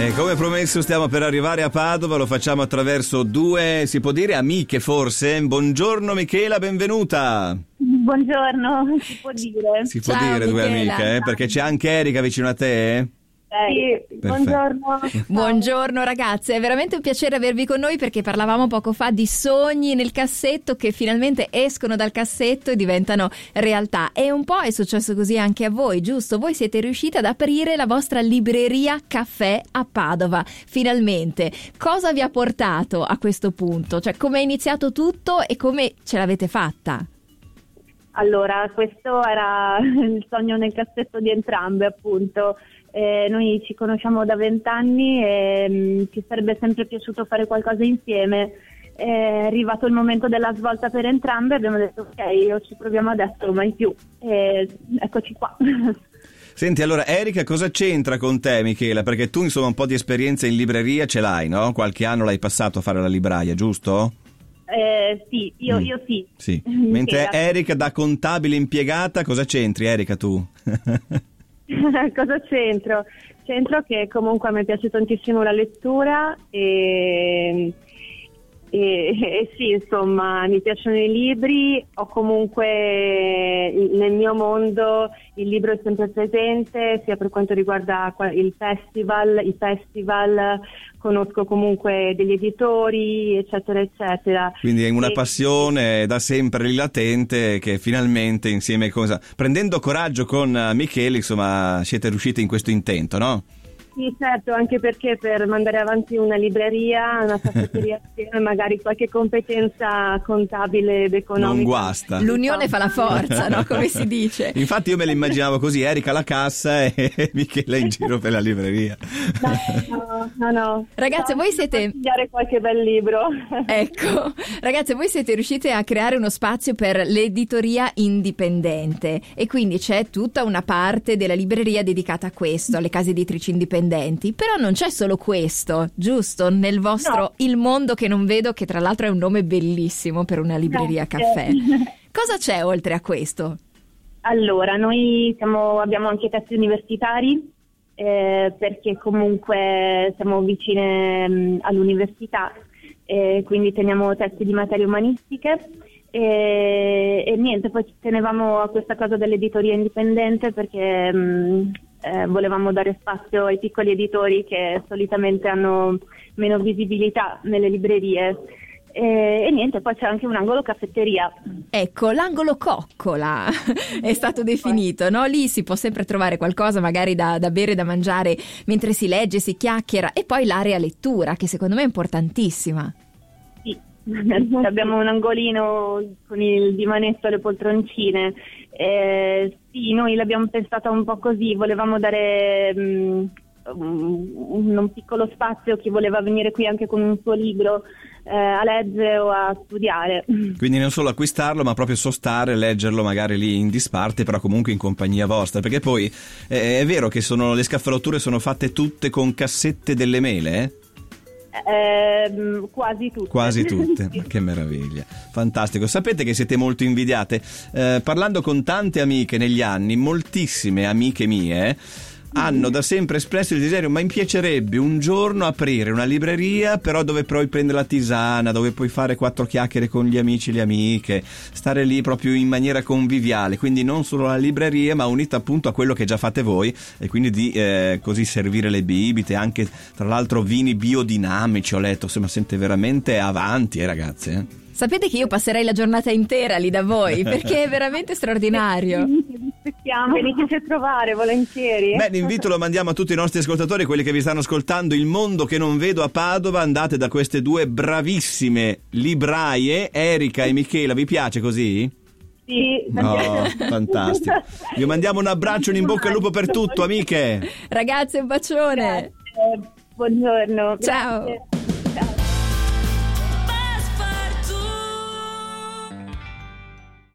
E come promesso stiamo per arrivare a Padova, lo facciamo attraverso due, si può dire amiche forse? Buongiorno Michela, benvenuta! Buongiorno, si può dire. Si può Ciao, dire due Michela. amiche, perché c'è anche Erika vicino a te? Sì, buongiorno. Buongiorno ragazze, è veramente un piacere avervi con noi perché parlavamo poco fa di sogni nel cassetto che finalmente escono dal cassetto e diventano realtà. E un po' è successo così anche a voi, giusto? Voi siete riusciti ad aprire la vostra libreria caffè a Padova, finalmente. Cosa vi ha portato a questo punto? Cioè, come è iniziato tutto e come ce l'avete fatta? Allora, questo era il sogno nel cassetto di entrambe, appunto. Noi ci conosciamo da 20 anni e ci sarebbe sempre piaciuto fare qualcosa insieme. È arrivato il momento della svolta per entrambe, abbiamo detto ok, ci proviamo adesso, mai più. Eccoci qua. Senti, allora Erika cosa c'entra con te Michela? Perché tu insomma un po' di esperienza in libreria ce l'hai, no? Qualche anno l'hai passato a fare la libraia, giusto? Sì, io sì. Sì. Mentre Erika da contabile impiegata, cosa c'entri Erika tu? Cosa c'entro? C'entro che comunque a me piace tantissimo la lettura e sì, insomma, mi piacciono i libri. Ho comunque nel mio mondo il libro è sempre presente, sia per quanto riguarda i festival, conosco comunque degli editori, eccetera, eccetera. Quindi è una passione da sempre lì latente che finalmente insieme prendendo coraggio con Michele, insomma, siete riusciti in questo intento, no? Sì, certo, anche perché per mandare avanti una libreria, una caffetteria assieme, magari qualche competenza contabile ed economica. Non guasta. L'unione fa la forza, no? Come si dice. Infatti io me lo immaginavo così, Erika alla cassa e Michela in giro per la libreria. No. Ragazze, voi siete... Consigliare qualche bel libro. Ecco, ragazze, voi siete riuscite a creare uno spazio per l'editoria indipendente e quindi c'è tutta una parte della libreria dedicata a questo, alle case editrici indipendenti. Però non c'è solo questo, giusto? Nel vostro No. Il Mondo che non vedo, che tra l'altro è un nome bellissimo per una libreria caffè. Cosa c'è oltre a questo? Allora, noi abbiamo anche testi universitari, perché comunque siamo vicine all'università, quindi teniamo testi di materie umanistiche e niente, poi ci tenevamo a questa cosa dell'editoria indipendente perché volevamo dare spazio ai piccoli editori che solitamente hanno meno visibilità nelle librerie. E niente, poi c'è anche un angolo caffetteria. Ecco, l'angolo coccola è stato definito, no? Lì si può sempre trovare qualcosa magari da bere, da mangiare mentre si legge, si chiacchiera, e poi l'area lettura che secondo me è importantissima. Sì, abbiamo un angolino con il divanetto e le poltroncine. Sì, noi l'abbiamo pensata un po' così, volevamo dare un piccolo spazio a chi voleva venire qui anche con un suo libro a leggere o a studiare. Quindi non solo acquistarlo, ma proprio sostare, leggerlo magari lì in disparte, però comunque in compagnia vostra, perché poi è vero che le scaffalature sono fatte tutte con cassette delle mele, Quasi tutte. Che meraviglia, fantastico. Sapete che siete molto invidiate, parlando con tante amiche negli anni, moltissime amiche mie hanno da sempre espresso il desiderio: ma mi piacerebbe un giorno aprire una libreria, però dove puoi prendere la tisana, dove puoi fare 4 chiacchiere con gli amici e le amiche, stare lì proprio in maniera conviviale, quindi non solo la libreria ma unita appunto a quello che già fate voi, e quindi di così servire le bibite, anche tra l'altro vini biodinamici, ho letto, insomma siete veramente avanti ragazze. Sapete che io passerei la giornata intera lì da voi perché è veramente straordinario. Veniteci a trovare volentieri. Beh, l'invito lo mandiamo a tutti i nostri ascoltatori, quelli che vi stanno ascoltando. Il Mondo che non vedo a Padova, andate da queste due bravissime libraie, Erika e Michela. Vi piace così? Sì. Oh, fantastico. Vi mandiamo un abbraccio, un in bocca al lupo per tutto, amiche. Ragazze, un bacione. Buongiorno. Ciao. Grazie.